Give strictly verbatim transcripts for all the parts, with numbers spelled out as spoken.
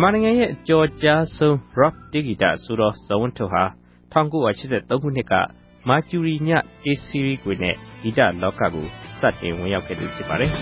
မြန်မာနိုင်ငံရဲ့အကျော်ကြားဆုံး rock တေးဂီတဆိုတော့ဇော်ဝင်းထွဋ်ဟာ၁၉၈၃ခုနှစ်ကမာကျူရီညတေးစီးရီးကွေနဲ့ဂီတလောကကိုစတင်ဝင်ရောက်ခဲ့သူဖြစ်ပါတယ်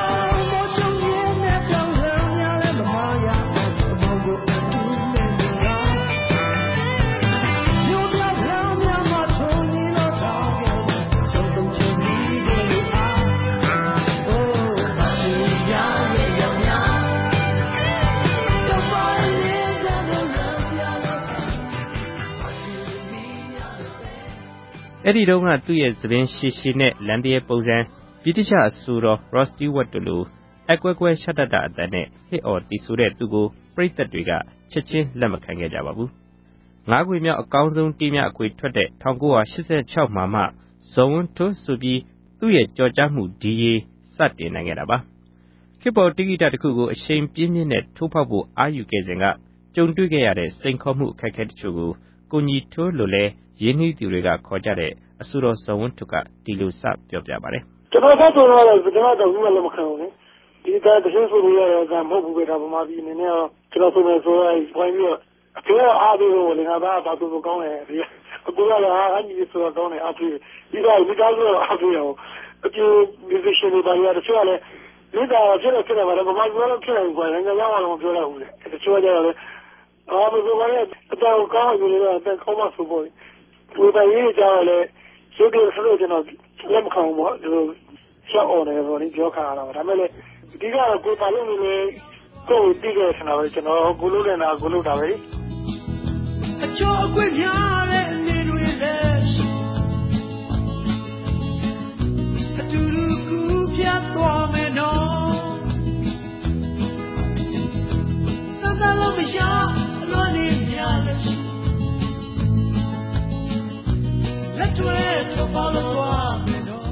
အဲ့ဒီတော့ကသူ့ရဲ့သပင်ရှည်ရှည်နဲ့လမ်းတရဲပုံစံဗြိတိရှအဆိုတော် Rod Stewart တို့လိုအကွဲကွဲရှက်တတ်တာအတန်နဲ့ဟစ်အော်တီဆိုတဲ့သူကိုပရိသတ်တွေကချက်ချင်းလက်မခံခဲ့ကြပါဘူးငါးခွေမြောက်အကောင်းဆုံးတီးများအခွေထွက်တဲ့၁၉၈၆မှာမှဇော်ဝင်းထွဋ်ဆိုပြီးသူ့ရဲ့ကြော်ကြားမှုဒီရေစတင်နိုင်ခဲ့တာပါခေတ်ပေါ်တီးဂီတတစ်ခုကိုအရှိန်ပြင်းပြင်းနဲ့ထိုးဖောက်ဖို့အာယူခဲ့စဉ်ကကြုံတွေ့ခဲ့ရတဲ့စိန်ခေါ်မှုအခက်အခဲတချို့ကိုကိုညီထွန်းလိုလဲရင်းနှီးသူတွေကခေါ်ကြတဲ့အဆိုတော်ဇော်ဝင်းထွဋ်ကဒီလိုစပြောပြပါတယ်ကျွန်တော်ကတော့ကျွန်တော်တော့ကျွန်တော်တော့ဘူးလည်းမခံဘူးလေဒီကတည်းကဆိုရတဲ့ကမဟုတ်ဘူးပဲဒါမှမဟုတ်ဒီနည်းနည်းကျွန်တော်ဆိုနေဆိုရင်ပွင့်ပြီးအကျိုးအားပေးလို့လည်းငါဘာဘာသူကောင်းတယ်ဒီအကူကလည်းအားကြီးဆိုတော့ကောင်းတယ်အားပေးဒီကဒီကားဆိုအားပေးရောအကျိုး musician တွေပါရတချို့ကလည်းဒီကဖြစ်နေဖြစ်နေမှာတော့ဘာမှပြောလို့ဖြစ်နေဘူးကွာငါကရောက်အောင်ပြောလိုက်ဘူးလေတချို့ကလည်းအာမဆိုပါနဲ့အတော့ကောင်းอยู่เลยแต่เขามาဆိုပေါ်ဒီပါရေးကြတယ်ရုပ်တွေဆိုတော့ကျွန်တော်လက်မခံဘူးပေါ့ဒီလိုရှောက်အောင်တယ်ဆိုတော့ပြောခါရတာဒါပေမဲ့အဓိကတော့ကိုယ်ပါလို့နေလေကိုယ်ပြီးခဲ့ဆန္ဒပဲကျွန်တော်ကိုလို့နေတာကိုလို့တာပဲအကျော်အကွေ့များတဲ့နေတွေလည်းအတူတူကူပြတ်သွားမယ်နော်စသလုံးမရအလွန်နေများလည်းလက်တွေထောက်ပါလို့သွားမယ်နော်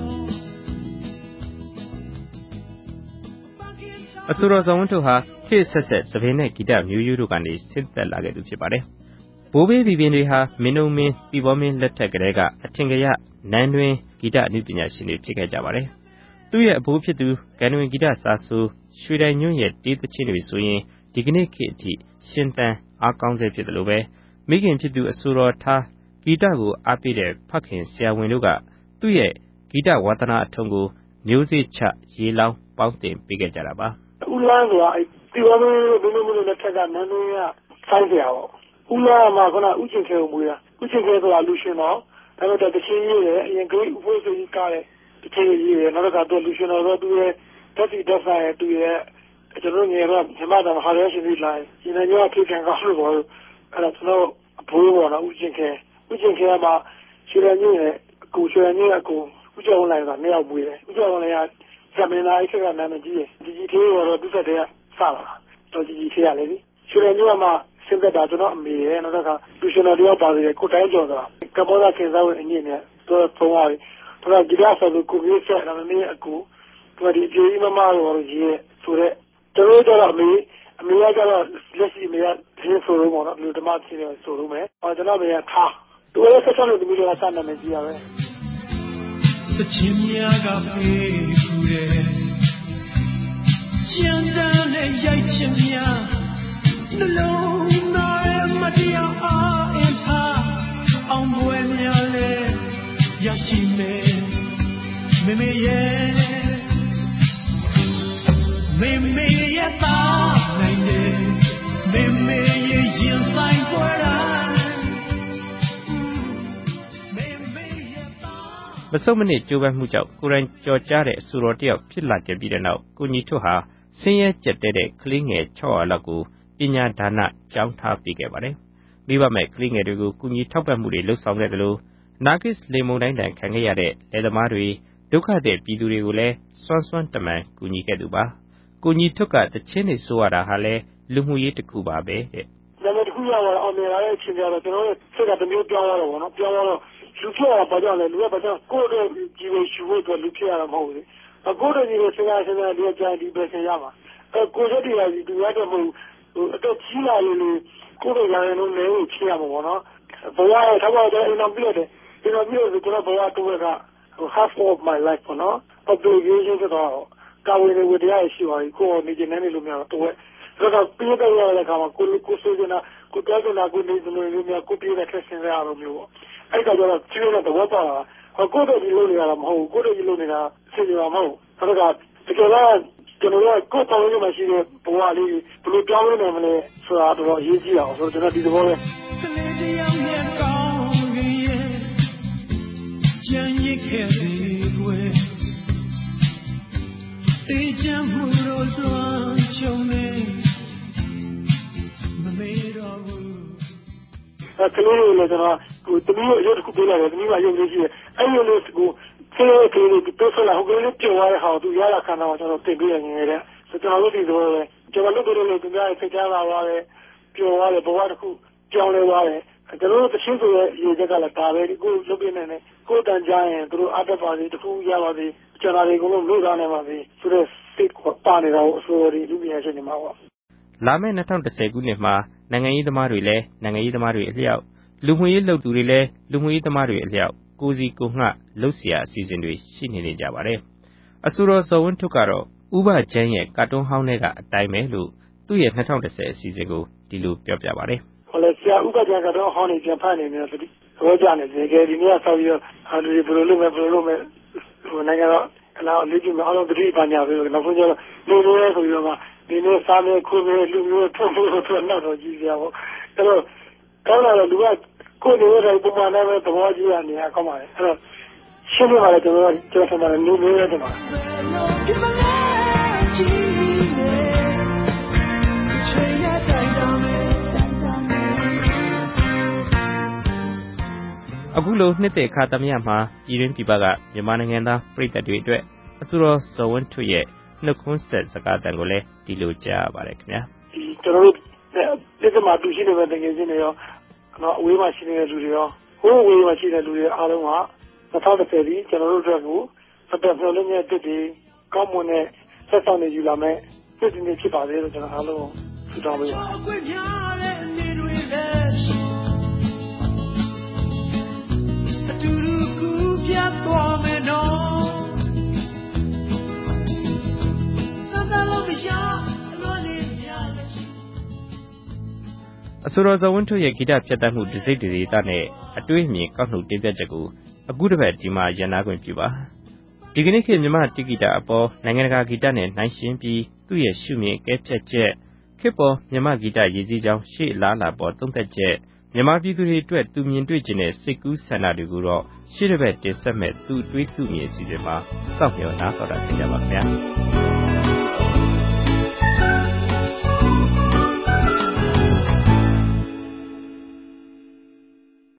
အဆိုတော်ဇော်ဝင်းထွဋ်ဟာခေတ်ဆက်ဆက်သပင်နဲ့ဂီတမျိုးရိုးတို့ကနေဆင်းသက်လာခဲ့သူဖြစ်ပါတယ်ဘိုးဘေးဘီဘင်တွေဟာမင်းတို့မင်းတီဘောမင်းလက်ထက်ကလေးကအထင်ကရနန်းတွင်ဂီတအနုပညာရှင်တွေဖြစ်ခဲ့ကြပါတယ်သူ့ရဲ့အဖိုးဖြစ်သူဂန္ဓဝင်ဂီတစာဆိုရွှေတိုင်ညွန့်ရဲ့တေးသချင်းတွေဆိုရင်ဒီကနေ့ခေတ်အထိရှင်သန်အားကောင်းစေဖြစ်တယ်လို့ပဲမိခင်ဖြစ်သူအဆိုတော်ထားဂီတကိုအားပေးတဲ့ဖခင်ဆရာဝန်တို့ကသူ့ရဲ့ဂီတဝါသနာအထုံးကိုမျိုးစေ့ချရေလောင်းပေါင်းတင်ပေးခဲ့ကြတာပါဦးလန်းဆိုတာဒီဝါမင်းဘုံဘုံနဲ့ထက်ကနန်းနန်းရဆိုင်းစရာပေါ့ဦးလန်းမှာကဦးချင်းခဲကိုမွေးတာဦးချင်းခဲဆိုတာလူရှင်တော့ဒါပေမဲ့တချင်းရေးတယ်အရင်ကဥဖို့ဆိုကြီးကားတယ်တချင်းရေးတယ်နောက်တော့လူရှင်တော့သူရဲ့တက်စီတက်ဆိုင်သူရဲ့ကျွန်တော်ငယ်တော့မြမတော်ဟာရရှိပြီးလာရင်ဒီနေ့ရောထိခံကောင်းလို့ပေါ့အဲ့ဒါကျွန်တော်အဖိုးပေါ်တော့ဦးချင်းခဲဦးချင်းခဲမှာရွှေရညရဲ့အကူရွှေရညရဲ့အကူဦးကျော်ဝင်လာတာနှစ်ယောက်မွေးတယ်ဦးကျော်ဝင်လာကမင်းသားအိတ်ကနာမည်ကြီးတယ်ဒီကြီးသေးတော့သူ့ဆက်တဲ့စလာတော့ကြီးကြီးသေးရလေဒီရွှေရညမှာစင်သက်တာကျွန်တော်အမေရဲ့နောက်တော့လူရှင်တော်တယောက်ပါသေးတယ်ကိုတိုင်းကျော်ဆိုတာကမောလာခင်စားဝင်အညစ်နဲ့တော့ဖုံးသွားပြီတော့ဒီကဆိုလို့ကိုကြီးဆက်နာမည်အကူသူဒီပြေးမမတော်ကြီးရဲ့ဆိုတဲ့တို့တော့အမေအမေကတော့လက်ရှိအမေကဒီဆိုလို့ပေါ့နော်လူဓမ္မချင်းတွေဆိုလို့မယ်အော်ကျွန်တော်မေကထားသူလည်းဆက်ဆက်လို့ဒီလိုကစနာမည်ကြီးရပဲတချင်းများကပေးခူတယ်ကျန်တဲ့နဲ့ရိုက်ချင်များနှလုံးသားရဲ့မတရားအားအင်ထားအောင်ပွဲများလဲရရှိမယ်မေမေရဲ့မေမေရဲ့သားနိုင်တယ်မေမေရဲ့ရင်ဆိုင်ပွဲတာမစုံမနစ်ကြိုးပမ်းမှုကြောင့်ကိုယ်တိုင်ကြော်ကြားတဲ့အဆိုတော်တယောက်ဖြစ်လာခဲ့ပြီးတဲ့နောက်ကိုညီထွဋ်ဟာဆင်းရဲကြက်တဲတဲ့ကလေးငယ်၆၀၀လောက်ကိုပညာဒါနကျောင်းထားပေးခဲ့ပါတယ်မိဘမဲ့ကလေးငယ်တွေကိုကူညီထောက်ပံ့မှုတွေလုပ်ဆောင်ခဲ့တယ်လို့နာဂစ်လေမုန်တိုင်းတန်ခံခဲ့ရတဲ့လယ်သမားတွေဒုက္ခတဲ့ပြည်သူတွေကိုလည်းစွမ်းစွမ်းတမန်ကူညီခဲ့သူပါကိုညီထွဋ်ကတချင်းတွေဆိုရတာဟာလည်းလူမှုရေးတစ်ခုပါပဲတဲ့ဒါပေမဲ့တစ်ခုရတော့အောင်မြင်လာတဲ့အချိန်ကျတော့ကျွန်တော်ရဲ့စိတ်ကတမျိုးပြောင်းသွားတော့ဗောနော်ပြောင်းသွားတော့လူဖြစ်ရတာဘာကြောင့်လဲလူကဘာကြောင့်ကိုယ့်ရဲ့ကြီးကိုရှူဖို့အတွက်လူဖြစ်ရတာမဟုတ်ဘူးအခုတည်းကြီးကိုစဉ်းစားစဉ်းစားဒီအကြိုင်ဒီပဲဆင်ရမှာအဲကိုယ်စက်တရားကြီးသူရတဲ့မဟုတ်ဟိုအတော့ကြီးလာလို့ကိုယ်ရဲ့ရရင်လုံးလည်းဖြစ်ရမှာဗောနော်ဘဝရဲ့ထောက်တော့အိမ်တော်ပြည့်တယ်အိမ်တော်ပြည့်ဆိုတော့ဘဝတော့က half of my life ဗောနော် obligation ဆိုတော့ကာဝေးဝတရားရှိပါပြီကိုယ်နေနေနေလို့မရတော့တော့ဒါကပြေးတဲ့ရတဲ့ခါမှာကိုကိုဆိုးနေတာကိုပြောနေတာကိုနေစလို့မျိုးကိုပြေးတဲ့ခက်စင်ရအောင်မျိုးပေါ့အဲ့ဒါကြတော့ကျင်းတဲ့သဘောပေါက်လာဟောကိုတို့ဒီလိုနေရတာမဟုတ်ဘူးကိုတို့ဒီလိုနေတာအစီအစဉ်မဟုတ်ဘူးဒါကတကယ်တော့ကျွန်တော်တို့ကိုယ်ပေါ်ရင်းမှာရှိတဲ့ဘဝလေးဘယ်လိုပြောင်းလဲနိုင်မလဲဆိုတာတော့အရေးကြီးအောင်ဆိုတော့ကျွန်တော်ဒီသဘောပဲကြံရစ်ခဲ့စီကွယ်အေးချမ်းမှုတို့လွှမ်းခြုံနေမမေ့တော့ဘူးအခလေးလေးလည်းကျွန်တော်ကိုတမီးရုပ်တစ်ခုပေးလိုက်တယ်တမီးကရုပ်လေးရှိတယ်အဲ့ရုပ်လေးကိုဆေးကလေးကိုတိုးဆက်လာဟိုကလေးပြောရတဲ့ဟာကိုသူရတာခန္ဓာကိုကျွန်တော်တင်ပြရနေတယ်ဆိုတော့ကျွန်တော်တို့ဒီလိုပဲကျွန်တော်တို့တို့လည်းသူများစိတ်ချမ်းသာပါတယ်ပျော်ရတယ်ဘဝတစ်ခုကြောင်းလဲသွားတယ်ကျွန်တော်တို့တချင်းဆိုရဲ့ရေချက်ကလည်းဒါပဲဒီကိုလုတ်ပြနေတယ်ကိုတန်ကြရင်သူတို့အတက်ပါစေတခုရပါစေကျွန်တော်တွေကလုံးလို့သားနေပါစေဆိုတော့စိတ်ကိုပါနေတာကိုအစိုးရလူပြည့်ရှင်နေမှာပေါ့လာမယ့်၂၀၁၀ခုနှစ်မှာနိုင်ငံရေးသမားတွေလည်းနိုင်ငံရေးသမားတွေအလျောက်လူမှုရေးလုပ်သူတွေလည်းလူမှုရေးသမားတွေအလျောက်ကိုစီကိုငှလှုပ်ရှားအစီအစဉ်တွေရှိနေနေကြပါတယ်အဆိုတော်ဇော်ဝင်းထွဋ်ကတော့ဥပချမ်းရဲ့ကာတွန်းဟောင်းတွေကအတိုင်းပဲလို့သူ့ရဲ့၂၀၁၀အစီအစဉ်ကိုဒီလိုပြောပြပါတယ်ဟောလေဆရာဥပချမ်းကတော့ဟောင်းနေပြန်ဖတ်နေတယ်ဆိုပြီးသဘောကျနေတယ်ကဲဒီနေ့ဆောက်ပြီးတော့အားတွေဘယ်လိုလုပ်မယ်ဘယ်လိုလုပ်မယ်ဟိုနိုင်ငံတော့အလားလေးကြီးမအားလုံးတတိပညာပဲနောက်ဆုံးကျတော့လူတွေဆိုပြီးတော့မှဒီနေ့စားမယ်ခုမယ်လူမျိုးထုံဖို့ဆိုတော့တော့ကြီးကြပါဘောအဲ့တော့ကောင်းလာတော့လူကကိုယ်နေတဲ့ပုံမှန်နဲ့ပဲသဘောကျရနေရကောင်းပါလေအဲ့တော့ရှင်းပြပါလေကျွန်တော်ကျွန်တော်ထင်ပါတယ်လူမျိုးရဲ့တင်ပါအခုလိုနှစ်သက်အခါသမယမှာပြည်တွင်းပြည်ပကမြန်မာနိုင်ငံသားပြည်သက်တွေအတွက်အဆိုတော်ဇော်ဝင်းထွဋ်ရဲ့နှုတ်ခွန်းဆက်စကားတန်ကိုလည်းဒီလိုကြားရပါတယ်ခင်ဗျာဒီကျွန်တော်တို့ဒီကမှာတူရှိနေတဲ့တကယ်ချင်းတွေရောနော်အဝေးမှာရှိနေတဲ့လူတွေရောဟိုးဝေးမှာရှိတဲ့လူတွေအားလုံးက၂၀၁၀ဒီကျွန်တော်တို့အတွက်ကိုအသက်ဖြောလင်းတဲ့တစ်တွေကောင်းမွန်တဲ့ဆက်ဆောင်နေယူလာမယ်ပြည်သူတွေဖြစ်ပါစေလို့ကျွန်တော်အားလုံးဆုတောင်းပေးအဆိုတော်ဇော်ဝင်းထွဋ်ရဲ့ဂီတဖြတ်သန်းမှုဒစိမ့်ဒေသနဲ့အတွေ့အမြင်ကောက်နှုတ်တင်ပြချက်ကိုအခုတစ်ပတ်ဒီမှာရန်နာခွင့်ပြုပါဒီကနေ့ခေတ်မြန်မာတိဂီတာအပေါ်နိုင်ငံတကာဂီတနဲ့နှိုင်းယှဉ်ပြီးသူ့ရဲ့ရှုမြင်ကဲဖြတ်ချက်ခေတ်ပေါ်မြန်မာဂီတရည်စည်းကြောင်းရှေ့အလားအလာပေါ်သုံးသပ်ချက်မြန်မာပြည်သူတွေအတွက်သူမြင်တွေ့ခြင်းတဲ့စိတ်ကူးဆန္ဒတွေကိုတော့ရှေ့တစ်ပတ်တင်ဆက်မဲ့သူတွေးသူမြင်အစီအစဉ်မှာစောင့်မျှော်နားတော်တာဖြစ်ကြပါခင်ဗျာ